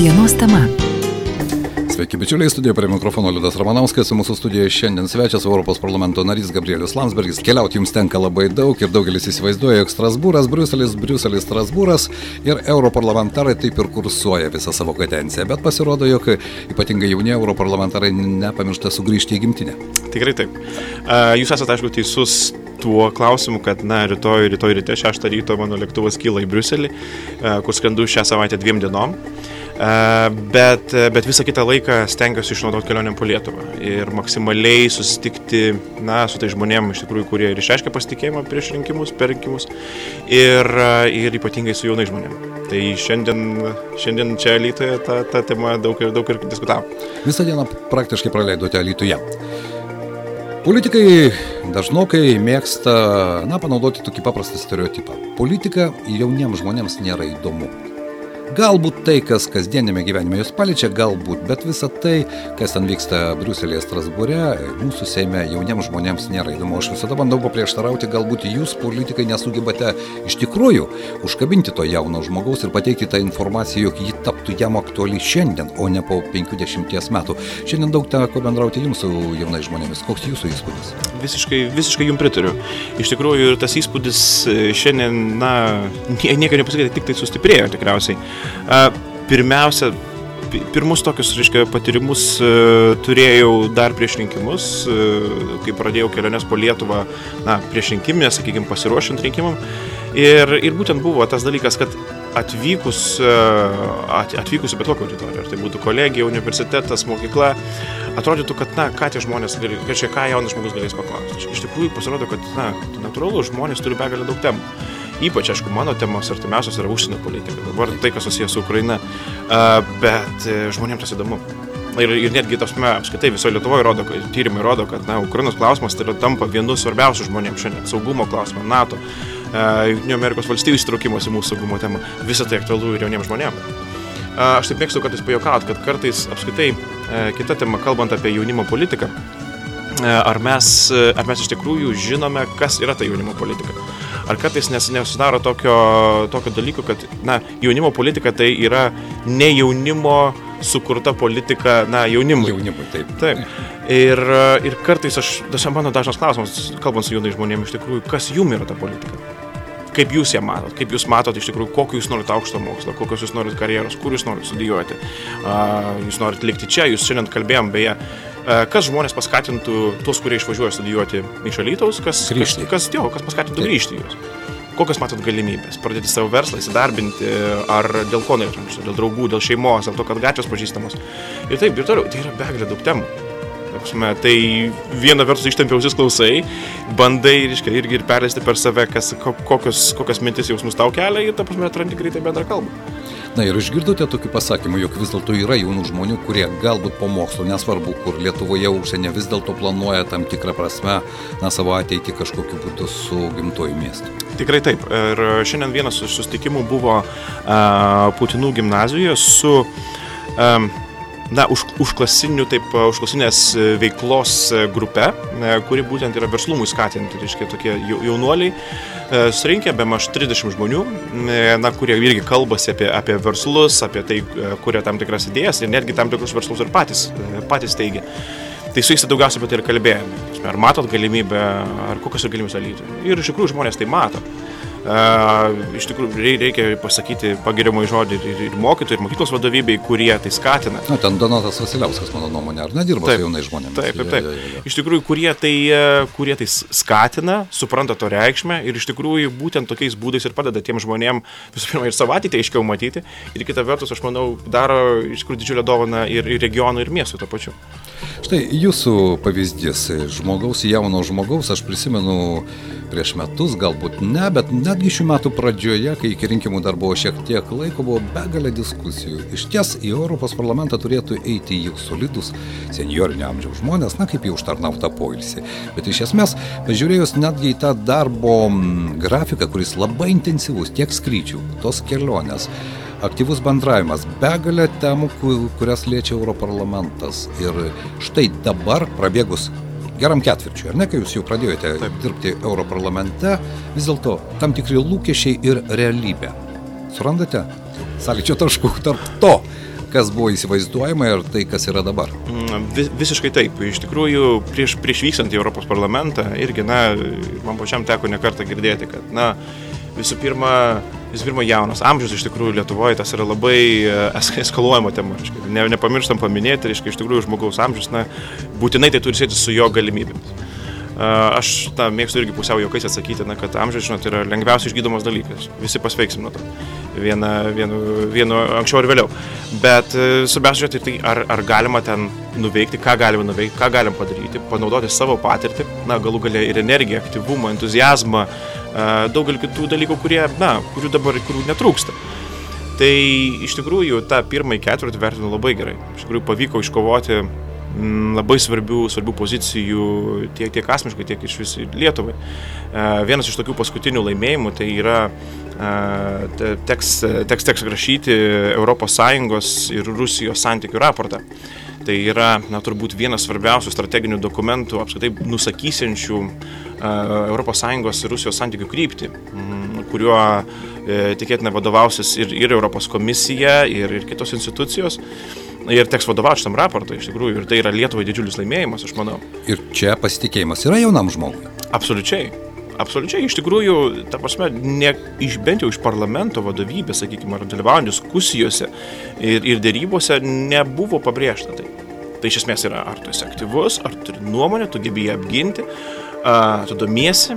Dienos tema. Sveiki, bičiuliai, studijoje prie mikrofono Liudas Ramanauskas, mūsų studijoje šiandien svečias Europos parlamento narys Gabrielius Landsbergis. Keliauti jums tenka labai daug ir daugelis įsivaizduoja, jog Strasbūras, Briuselis, Strasbūras ir europarlamentarai taip ir kursuoja visą savo kadenciją, bet pasirodo, jog ypatingai jauni europarlamentarai nepamiršta sugrįžti į gimtinę. Tikrai taip. Jūs esate, aišku, teisus tuo klausimu, kad rytoj ryte 6 ryto mano lėktuvas kyla į Briuselį, kur skrendu šią savaitę 2 dienom. Bet visą kitą laiką stengiuosi išnaudoti kelionėm po Lietuvą ir maksimaliai susitikti su tai žmonėm, iš tikrųjų, kurie ir išreiškia pasitikėjimą per rinkimus ir ypatingai su jaunai žmonėm. Tai šiandien čia Alytuje ta tema daug ir diskutavom. Visą dieną praktiškai praleidote Alytuje. Politikai dažnokai mėgsta panaudoti tokį paprastą stereotipą. Politika jauniems žmonėms nėra įdomu. Galbūt tai, kas kasdienėme gyvenime jūs paliečia, galbūt, bet visa tai, kas ten vyksta Briuselėje, Strasbūre, mūsų Seime jauniems žmonėms nėra įdomu. Aš visada bandau paprieštarauti, galbūt jūs, politikai, nesugebate iš tikrųjų užkabinti to jauno žmogaus ir pateikti tą informaciją, jog ji taptų jam aktuali šiandien, o ne po 50 metų. Šiandien daug teko bendrauti jums su jaunais žmonėmis. Koks jūsų įspūdis? Visiškai jums pritariu. Iš tikrųjų, tas įspūdis šiandien, nieko nepasakyti, tik tai sustiprėjo tikriausiai. Pirmiausia, pirmus tokius, patyrimus turėjau dar prieš rinkimus, kai pradėjau keliones po Lietuvą, prieš rinkiminę, sakykime, pasiruošiant rinkimam. Ir būtent buvo tas dalykas, kad atvykus į bet kokią auditoriją, ar tai būtų kolegija, universitetas, mokykla, atrodytų, kad, ką tie žmonės, ką jaunas žmogus galės paklausti. Iš tikrųjų pasirodo, kad, natūralu, žmonės turi begalę daug temų. Ypač, aišku, mano temos artimiausios yra užsienio politika. Dabar tai, kas susijęs su Ukraina, bet žmonėms tas įdomu. Ir netgi apskritai visoje Lietuvoje tyrimai rodo, kad Ukrainos klausimas tai tampa vienu svarbiausių žmonėms šiandien. Saugumo klausimą, NATO, Junktinių Amerikos valstijų įsitraukimas į mūsų saugumo temą. Visą tai aktualu ir jauniems žmonėms. Aš taip mėgstu kartais pajuokauti, kad kartais apskritai kita tema, kalbant apie jaunimo politiką, ar mes iš tikrųjų žinome, kas yra ta jaunimo politika. Ar kartais nesusidaro tokio dalyko, kad jaunimo politika tai yra ne jaunimo sukurta politika jaunimui. Jaunimui, taip. Taip. Ir kartais mano dažnas klausimas, kalbant su jaunai žmonėmis, iš tikrųjų, kas jum yra ta politika? Kaip jūs ją matot? Kaip jūs matot iš tikrųjų, kokio jūs norit aukšto mokslo, kokios jūs norit karjeros, kur jūs norit studijuoti? Jūs norit likti čia, jūs šiandien kalbėjom, beje, kas žmonės paskatintų tuos, kurie išvažiuoja studijuoti iš Alytaus, kas paskatintų grįžti juos? Kokios matot galimybės? Pradėti savo verslą, įsidarbinti, ar dėl ko norėtumės, dėl draugų, dėl šeimos, dėl to, kad gatvės pažįstamos. Ir taip, ir toliau, tai yra begalė daug temų. Tai viena vertus ištempi ausis klausai, bandai irgi perleisti per save, kokios mintis jausmus tau kelia ir atrandi greitai bendrą kalbą. Ir išgirdote tokių pasakymų, jog vis dėlto yra jaunų žmonių, kurie galbūt po mokslo, nesvarbu kur, Lietuvoje, užsienė, vis dėlto planuoja tam tikrą prasme savo ateitį kažkokiu būdu su gimtuoju miestu. Tikrai taip. Ir šiandien vienas iš susitikimų buvo Putinų gimnazijoje su užklasinės veiklos grupe, kuri būtent yra verslumui skatinti, tokie jaunuoliai, surinkę bemaž 30 žmonių, kurie irgi kalbasi apie verslus, apie tai, kuria tam tikras idėjas ir netgi tam tikrus verslus ir patys teigia. Tai su jais daugiausiai apie tai ir kalbėjome. Ar matot galimybę, ar kokios ir galimybės Alytuje. Ir iš tikrųjų žmonės tai mato. Iš tikrųjų reikia pasakyti pagiriamąjį žodį ir mokytojai, ir mokyklos vadovybei, kurie tai skatina. Ten Donatas Vasiliauskas, mano nuomonė, ar nedirba su jaunais žmonėmis? Taip. Iš tikrųjų, kurie tai skatina, supranta to reikšmę ir iš tikrųjų būtent tokiais būdais ir padeda tiem žmonėm visų pirma ir savo ateitį aiškiau matyti ir kita vertus, aš manau, daro iš tikrųjų didžiulę dovaną ir regionų, ir miestų to pačiu. Štai jūsų pavyzdys jauno žmogaus, aš prisimenu prieš metus, galbūt ne, bet netgi šių metų pradžioje, kai iki rinkimų dar buvo šiek tiek laiko, buvo begalė diskusijų. Iš ties į Europos parlamentą turėtų eiti jau solidus senjorinio amžiaus žmonės, kaip jau užtarnautą poilsį. Bet iš esmės, pažiūrėjus netgi į tą darbo grafiką, kuris labai intensyvus, tiek skrydžių, tos kelionės, aktyvus bendravimas, begalė temų, kurias liečia Europarlamentas. Ir štai dabar, prabėgus geram ketvirčiui, ar ne, kai jūs jau pradėjote dirbti Europarlamente, vis dėlto tam tikri lūkesčiai ir realybė. Surandate sąlyčio taškų tarp to, kas buvo įsivaizduojama ir tai, kas yra dabar. Visiškai taip. Iš tikrųjų, prieš vykstant į Europos parlamentą irgi, man pačiam teko nekartą girdėti, kad, visų pirma, jaunas amžius iš tikrųjų Lietuvoje tas yra labai eskaluojama tema. Nepamirštam paminėti, iš tikrųjų žmogaus amžius, būtinai tai turi sėti su jo galimybėmis. Aš mėgstu irgi pusiau juokais atsakyti, kad amžius, yra lengviausiai išgydomas dalykas. Visi pasveiksim nuo to. Vienu anksčiau ar vėliau. Bet svarbiausia, tai ar galima ten nuveikti, ką galima nuveikti, ką galim padaryti, panaudoti savo patirtį, galų galia ir energiją, aktyvumą, entuziazmą, daugelį kitų dalykų, kurių netrūksta. Tai iš tikrųjų tą pirmąjį ketvirtį vertinu labai gerai. Iš tikrųjų pavyko iškovoti labai svarbių pozicijų tiek asmeniškai, tiek iš vis Lietuvai. Vienas iš tokių paskutinių laimėjimų tai yra teks rašyti ES ir Rusijos santykių raportą. Tai yra, turbūt vienas svarbiausių strateginių dokumentų, apskritai nusakysiančių ES ir Rusijos santykių kryptį, kuriuo tikėtina vadovausis ir Europos komisija, ir kitos institucijos. Ir teks vadovauti šitam raportui, iš tikrųjų, ir tai yra Lietuvai didžiulis laimėjimas, aš manau. Ir čia pasitikėjimas yra jaunam žmogui? Absoliučiai, iš tikrųjų, ta prasme, bent jau iš parlamento vadovybės, sakykime, ar dalyvaujant diskusijose ir dėrybose nebuvo pabrėžta tai. Tai iš esmės yra, ar tu esi aktyvus, ar turi nuomonę, tu gebi ją apginti, tu domiesi.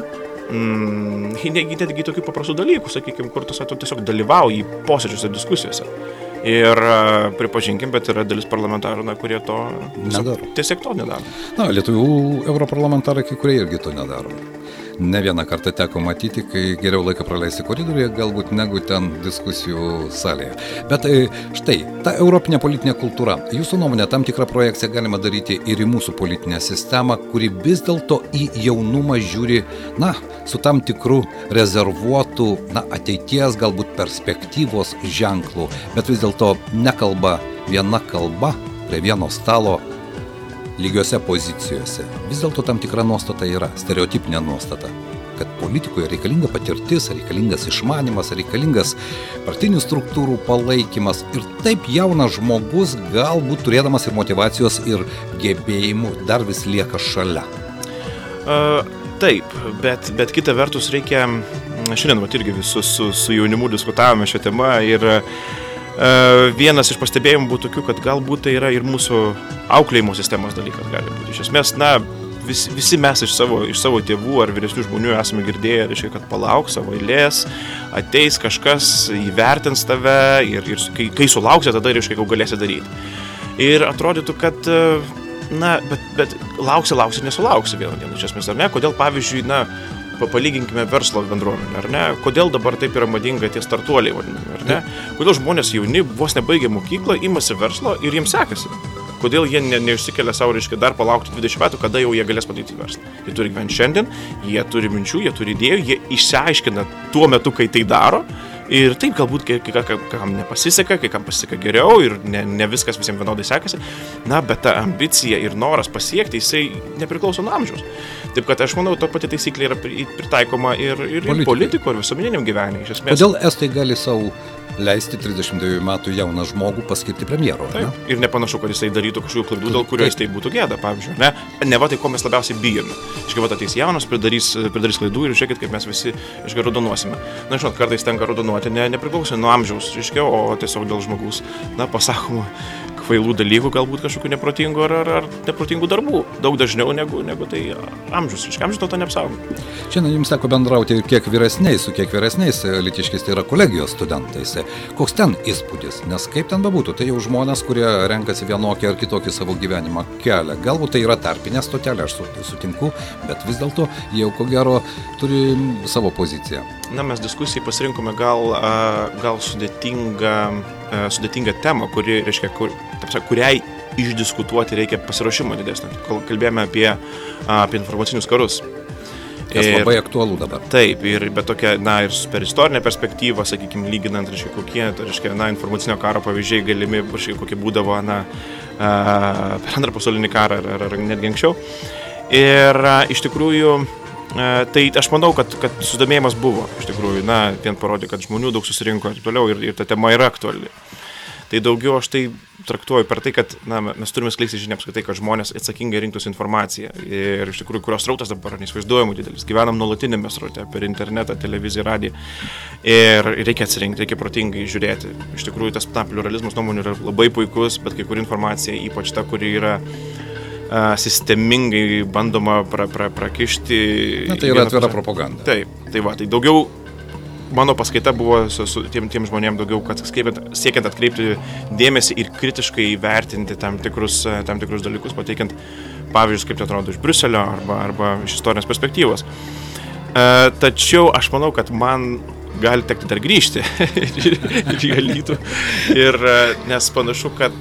Netgi tokių paprastų dalykų, sakykime, kur tu tiesiog dalyvauji posėdžiuose diskusijose. Ir pripažinkim, bet yra dalis parlamentarų, kurie to tiesiog to nedaro. Lietuvių europarlamentarai, kai kurie irgi to nedaro. Ne vieną kartą teko matyti, kai geriau laiką praleisti koridoriuje, galbūt negu ten diskusijų salėje. Bet štai, ta europinė politinė kultūra, jūsų nuomonė, tam tikrą projekciją galima daryti ir į mūsų politinę sistemą, kuri vis dėlto į jaunumą žiūri, su tam tikrų rezervuotų, ateities, galbūt perspektyvos ženklų, bet vis dėlto nekalba viena kalba prie vieno stalo lygiose pozicijose. Vis dėlto tam tikra nuostata yra, stereotipinė nuostata, kad politikoje reikalinga patirtis, reikalingas išmanimas, reikalingas partinių struktūrų palaikymas ir taip jaunas žmogus, galbūt turėdamas ir motyvacijos, ir gebėjimų, dar vis lieka šalia. Taip, bet kita vertus reikia, šiandien irgi visus su jaunimu diskutavome šią temą ir vienas iš pastebėjimų būtų tokių, kad galbūt tai yra ir mūsų auklėjimo sistemos dalykas gali būti. Iš esmės, visi mes iš savo tėvų ar vyresnių žmonių esame girdėję, kad palauk savo eilės, ateis kažkas, įvertins tave ir kai sulauksi, tada jau galėsi daryti. Ir atrodytų, kad, bet lauksi ir nesulauksi vieną dieną, iš esmės, ar ne? Kodėl, pavyzdžiui, palyginkime verslo bendruomenę, ar ne? Kodėl dabar taip yra madinga tie startuoliai, ar ne? Kodėl žmonės jauni, vos nebaigė mokyklą, imasi verslo ir jiems sekasi? Kodėl jie neišsikelia savo, dar palaukti 20 metų, kada jau jie galės padaryti verslą? Jie turi gyventi šiandien, jie turi minčių, jie turi idėjų, jie išsiaiškina tuo metu, kai tai daro. Ir taip galbūt kai kam nepasiseka, kai kam pasiseka geriau ir ne viskas visiems vienodai sekasi. Bet ta ambicija ir noras pasiekti, jisai nepriklauso nuo amžiaus. Taip kad aš manau, to pati taisyklė yra pritaikoma ir politiko, ir visuomeniniam gyvenimui. Kodėl estai gali savo leisti 32 metų jauną žmogų paskirti premjeru? Ir nepanašu, kad jisai darytų kažkokių klaidų, dėl kurios tai būtų gėda, pavyzdžiui. Neva tai, ko mes labiausiai bijome. Ateis jaunas, pridarys klaidų ir žiūrėkit, kaip mes visi raudonuosime. Žinot, kartais tenka raudonuoti nepriklausomai nuo amžiaus, o tiesiog dėl žmogaus, pasakoma, kvailų dalykų, galbūt kažkokių neprotingų ar neprotingų darbų. Daug dažniau negu tai amžius. Amžius to neapsaugo. Šiandien jums teko bendrauti su kiek vyresniais lytiškiais, tai yra kolegijos studentais. Koks ten įspūdis? Nes kaip ten bebūtų, tai jau žmonės, kurie renkasi vienokį ar kitokį savo gyvenimą kelią. Galbūt tai yra tarpinė stotelė, aš sutinku, bet vis dėlto jau ko gero turi savo poziciją. Mes diskusijai pasirinkome gal sudėtingą temą, kuriai išdiskutuoti reikia pasiruošimo didesnio. Kalbėjome apie informacinius karus. Kas labai aktualu dabar. Taip, bet tokia, ir per istorinę perspektyvą, sakykime, lyginant, kokie, informacinio karo pavyzdžiai galimi, kokie būdavo, per antrą pasaulinį karą ar netgi anksčiau. Ir iš tikrųjų, tai aš manau, kad susidomėjimas buvo, iš tikrųjų, vien parodė, kad žmonių daug susirinko ir toliau ir ta tema yra aktuali. Tai daugiau aš tai traktuoju per tai, kad mes turime skleisti žinią apskritai, kad žmonės atsakingai rinktųsi informaciją. Ir iš tikrųjų, kurios srautas dabar neįsivaizduojamų didelis. Gyvenam nuolatinėme sraute per internetą, televiziją, radiją. Ir reikia atsirinkti, reikia protingai žiūrėti. Iš tikrųjų, tas pluralizmas nuomonių yra labai puikus, bet kai kur informacija, ypač ta, kuri yra sistemingai bandoma prakišti. Na, tai yra atvira propaganda. Taip, tai va, tai daugiau mano paskaita buvo su tiem žmonėm daugiau, kad siekiant atkreipti dėmesį ir kritiškai vertinti tam tikrus dalykus, pateikiant pavyzdžius, kaip tai atrodo iš Briuselio arba iš istorinės perspektyvos. Tačiau aš manau, kad man gali tekti dar grįžti į Alytų, nes panašu, kad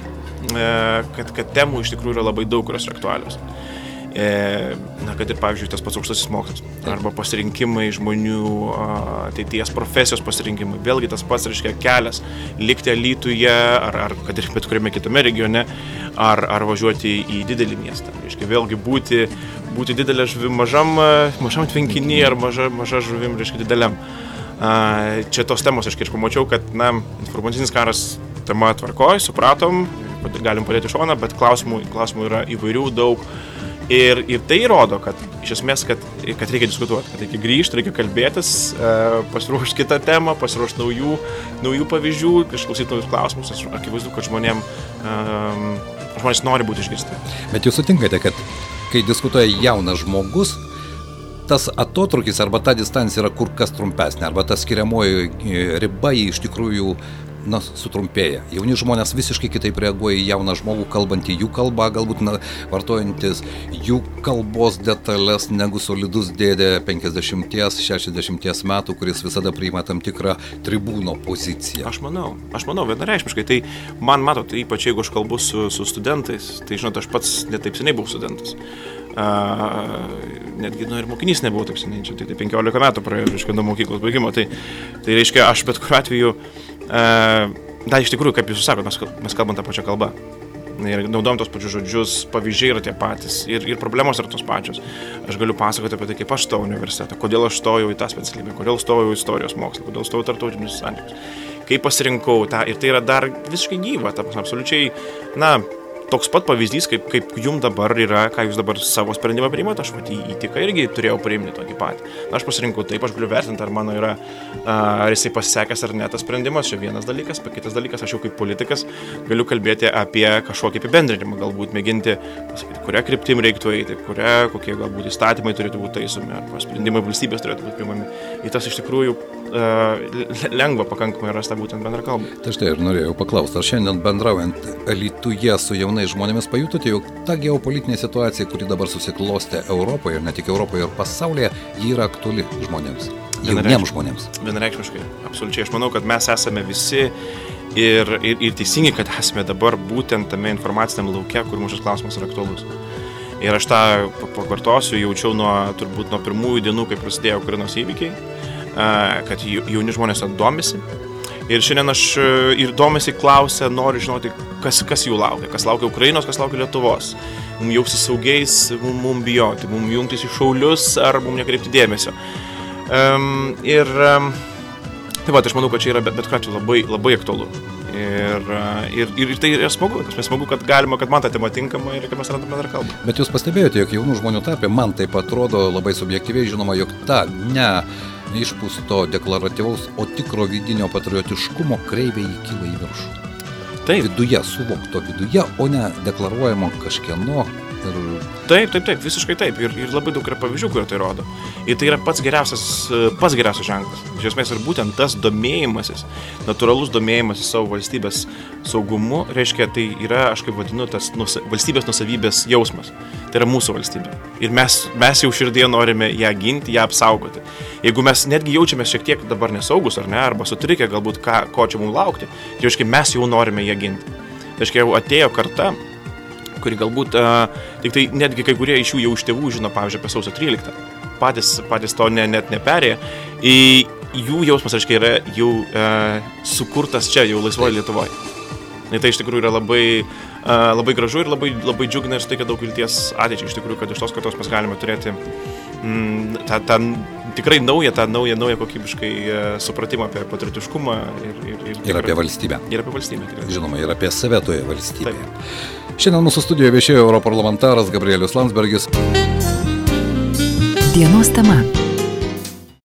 temų iš tikrųjų yra labai daug, kurios yra aktualios. Kad ir, pavyzdžiui, tas pats aukštasis mokslas arba pasirinkimai žmonių, ateities profesijos pasirinkimai. Vėlgi tas pats, reiškia, kelias likti Alytuje ar kad ir bet kuriame kitame regione ar važiuoti į didelį miestą. Reiškia, vėlgi būti didelė žuvim mažam tvenkinį ar maža žuvim, reiškia, dideliam. Čia tos temos, aš pamačiau, kad informacinis karas tema tvarkoj, supratom, galim padėti šoną, bet klausimų yra įvairių daug. Ir tai rodo, kad iš esmės, kad reikia diskutuoti, kad reikia grįžti, reikia kalbėtis, pasiruošti kitą temą, pasiruošti naujų pavyzdžių, išklausyti naujus klausimus. Akivaizdu, kad žmonės nori būti išgirsti. Bet jūs sutinkate, kad kai diskutuoja jaunas žmogus, tas atotrukis arba ta distancija yra kur kas trumpesnė, arba ta skiriamoji riba iš tikrųjų sutrumpėja. Jauni žmonės visiškai kitaip reaguoja į jauną žmogų, kalbantį jų kalbą, galbūt vartojantis jų kalbos detalės negu solidus dėdė 50-60 metų, kuris visada priima tam tikrą tribūno poziciją. Aš manau, vienareikšmiškai. Tai man matot, ypač jeigu aš kalbu su studentais, tai žinot, aš pats netaip seniai buvau studentas. Netgi ir mokinys nebuvau taip seniai, čia tai 15 metų praėjo, reiškia, nuo mokyklos baigimo. Tai reiškia, aš bet kuriuo atveju iš tikrųjų, kaip jūs sakot, mes kalbam tą pačią kalbą. Ir naudojam tos pačius žodžius, pavyzdžiai yra tie patys ir problemos yra tos pačios. Aš galiu pasakoti apie tai, kaip aš stojau į universitetą, kodėl aš stojau į tą specialybę, kodėl stojau į istorijos mokslą, kodėl stojau į tarptautinius santykius, kaip pasirinkau tą. Ir tai yra dar visiškai gyva, absoliučiai, toks pat pavyzdys, kaip jums dabar yra, ką jūs dabar savo sprendimą priimate, aš įtiką irgi turėjau priimti tokį patį. Aš pasirinkau taip, aš galiu vertinti, ar mano yra, ar jisai pasisekęs ar ne tas sprendimas, čia vienas dalykas, kitas dalykas, aš jau kaip politikas galiu kalbėti apie kažkokį apibendrinimą, galbūt mėginti pasakyti, kurią kryptim reiktų eiti, kokie galbūt įstatymai turėtų būti taisomi, arba sprendimai valstybės turėtų būti priimami. Ir tas iš tikrųjų lengva pakankamai rasta būtent bendrą kalbą. Tai štai ir norėjau paklausti, ar šiandien bendraujant Alytuje su jaunais žmonėmis pajutote, jog ta geopolitinė situacija, kuri dabar susiklostė Europoje, ir ne tik Europoje, ir pasaulyje, ji yra aktuali žmonėms, jauniems žmonėms? Vienareikšmiškai, absoliučiai. Aš manau, kad mes esame visi ir teisingai, kad esame dabar būtent tame informaciniam lauke, kur mūsų klausimas yra aktualus. Ir aš tą pakartosiu, jaučiau turbūt nuo pirmųjų dienų, kai prasidėjo Ukrainos įvykiai, kad jauni žmonės domisi. Ir šiandien aš ir domisi, klausia, nori žinoti, kas jų laukia, kas laukia Ukrainos, kas laukia Lietuvos. Mums jaustis saugiais, mums bijoti, mums jungtis į šaulius ar mums nekreipti dėmesio. Tai va, aš manau, kad čia yra bet ką čia labai, labai aktualu. Ir tai yra smagu. Tai smagu, kad galima, kad man ta tema tinkama ir kad mes randame bendrą kalbą. Bet jūs pastebėjote, jog jaunų žmonių tarpe, man taip atrodo labai subjektyviai žinoma, jog ta neišpūsto deklaratyvaus, o tikro vidinio patriotiškumo kreivė įkyla į viršų. Taip. Viduje, suvokto viduje, o ne deklaruojamo kažkieno. Taip, visiškai taip. Ir labai daug yra pavyzdžių, kurie tai rodo. Ir tai yra pats geriausias ženklas. Iš esmės ir būtent tas domėjimasis, natūralus domėjimasis savo valstybės saugumu, reiškia, tai yra, aš kaip vadinu, tas valstybės nusavybės jausmas. Tai yra mūsų valstybė. Ir mes jau širdėje norime ją ginti, ją apsaugoti. Jeigu mes netgi jaučiamės šiek tiek dabar nesaugus, ar ne, arba sutrikę galbūt, ko čia mums laukti, tai reiškia, mes jau norime ją ginti. Tai reiškia, jau atėjo karta, kuri galbūt, tik tai netgi kai kurie iš jų jau iš tėvų žino, pavyzdžiui, apie sausio 13. Patys to net neperėjo. Jų jausmas, reiškia, yra jau sukurtas čia, jau laisvoje Lietuvoje. Ir tai iš tikrųjų yra labai gražu ir labai džiugina ir suteikia daug vilties ateičiai. Iš tikrųjų, kad iš tos kartos mes galime turėti tą tikrai naują kokybiškai supratimą apie patriotiškumą ir apie valstybę. Ir apie valstybę, tikrai. Žinoma, ir apie save toje valstybėje. Šiandien mūsų studijoje viešėjo europarlamentaras Gabrielius Landsbergis. Dienos tema.